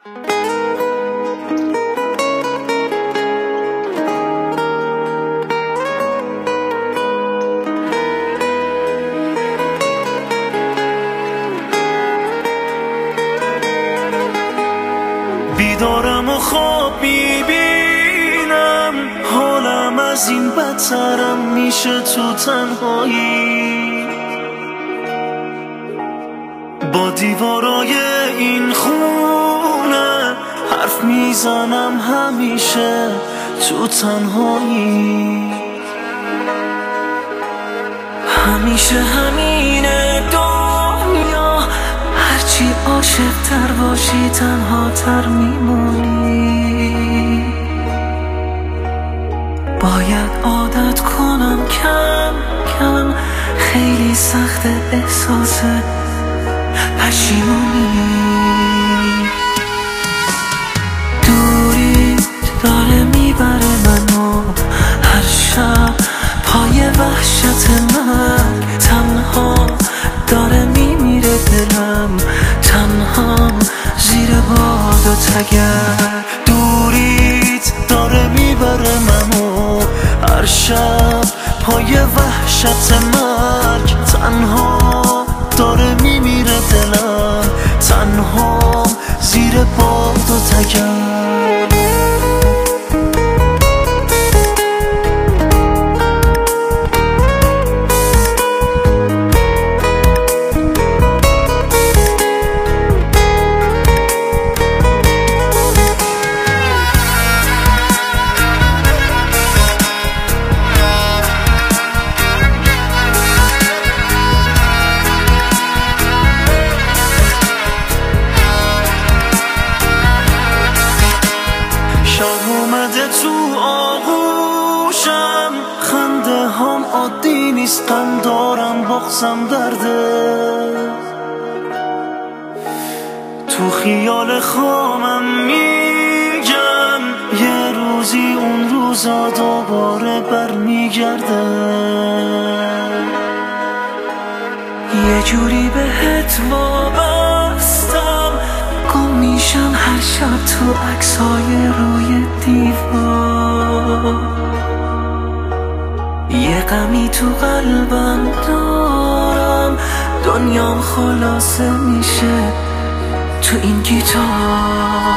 بیدارم و خواب میبینم حالم از این بدترم میشه تو تنهایی. با دیوارای این خونه حرف میزنم همیشه تو تنهایی. همیشه همینه دنیا، هرچی عاشق تر باشی تنها تر میمونی. باید عادت کنم کم کم، خیلی سخت احساس پشیمونی. دوری داره میبره منو هر شب پای وحشت مرگ. تنها داره میمیره دلم، تنها زیر باد و تگر. دوریت داره میبره منو هر شب پای وحشت مرگ. تنها داره میمیره دلم، تنها زیر باد و تگر. تو آغوشم خنده هم عادی نیست، غم دارم بغضم درده. تو خیال خامم میگم یه روزی اون روزا دوباره برمیگرده. یه جوری بهت وابستم، گم میشم هر شب تو عکسای روی دیوار. یه غمی تو قلبم دارم، دنیام خلاصه میشه تو این گیتار.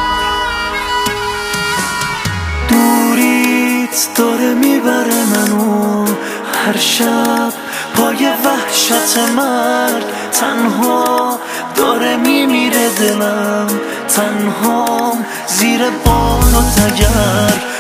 دوریت داره میبره منو هر شب پای وحشت مرگ. تنها داره میمیره دلم، تنها زیر باد و تگر.